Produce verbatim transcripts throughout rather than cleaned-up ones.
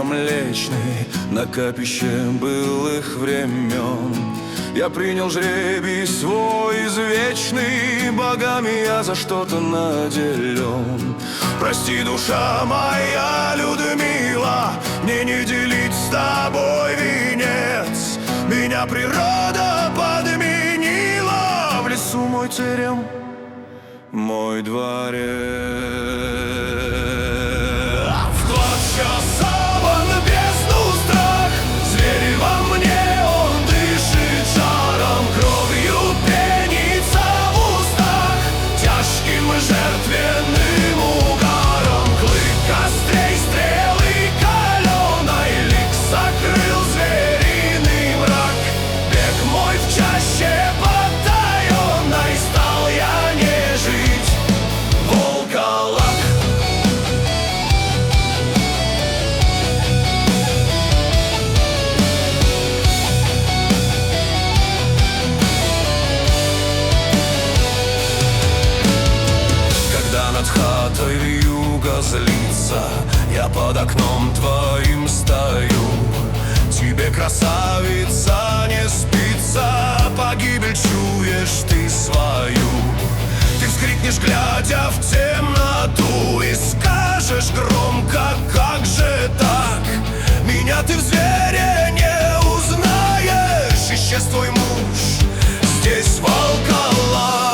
Млечный на капище былых времен. Я принял жребий свой извечный, богами я за что-то наделен. Прости, душа моя, Людмила, мне не делить с тобой венец. Меня природа подменила, в лесу мой терем, мой дворец. Жертвенным угаром клык кострей, стрелы каленой, лик сокрыл звериный мрак. Бег мой в чаще потаенной, стал я нежить волколак. Над хатой вьюга злится, я под окном твоим стою. Тебе, красавица, не спится, погибель чуешь ты свою. Ты вскрикнешь, глядя в темноту, и скажешь громко: как же так? Меня ты в звере не узнаешь, исчез твой муж, здесь волколак.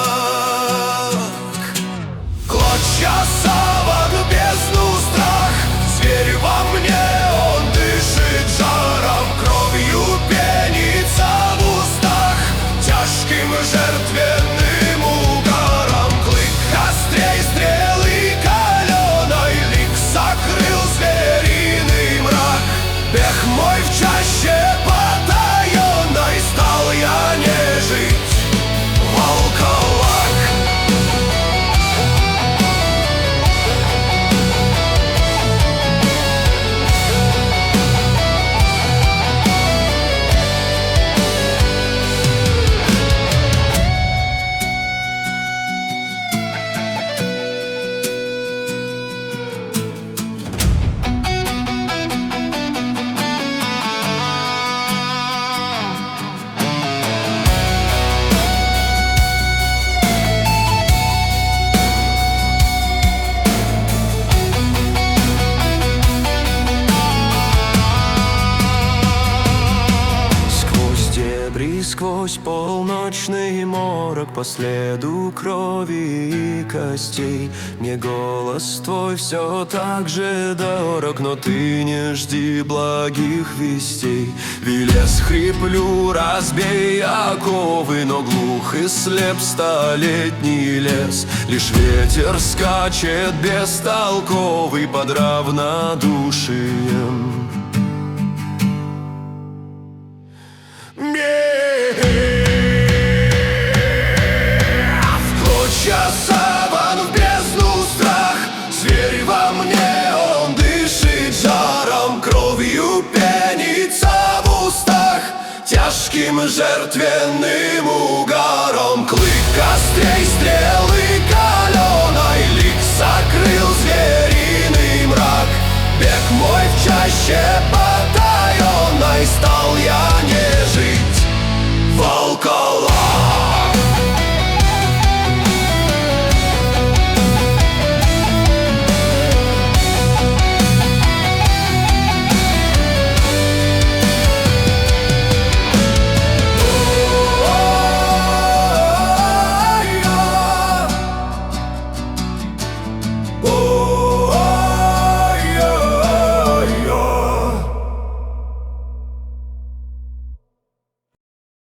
Я саван, бездну, страх, зверь во мне, он дышит жаром, кровью пенится в устах, тяжким жертвенным угаром. Клык острей, стрелы каленой, лик сокрыл звериный мрак. Бег мой в чаще потаенной, стал я нежить волколак. Сквозь полночный морок, по следу крови и костей, мне голос твой все так же дорог, но ты не жди благих вестей. Велес хриплю, разбей оковы, но глух и слеп столетний лес. Лишь ветер скачет бестолковый под равнодушием. Саван, в бездну, страх, зверь во мне, он дышит жаром, кровью пенится в устах, тяжким жертвенным угаром. Клык острей, стрелы каленой, лик сокрыл звериный мрак. Бег мой в чаще потаенной, стал я нежить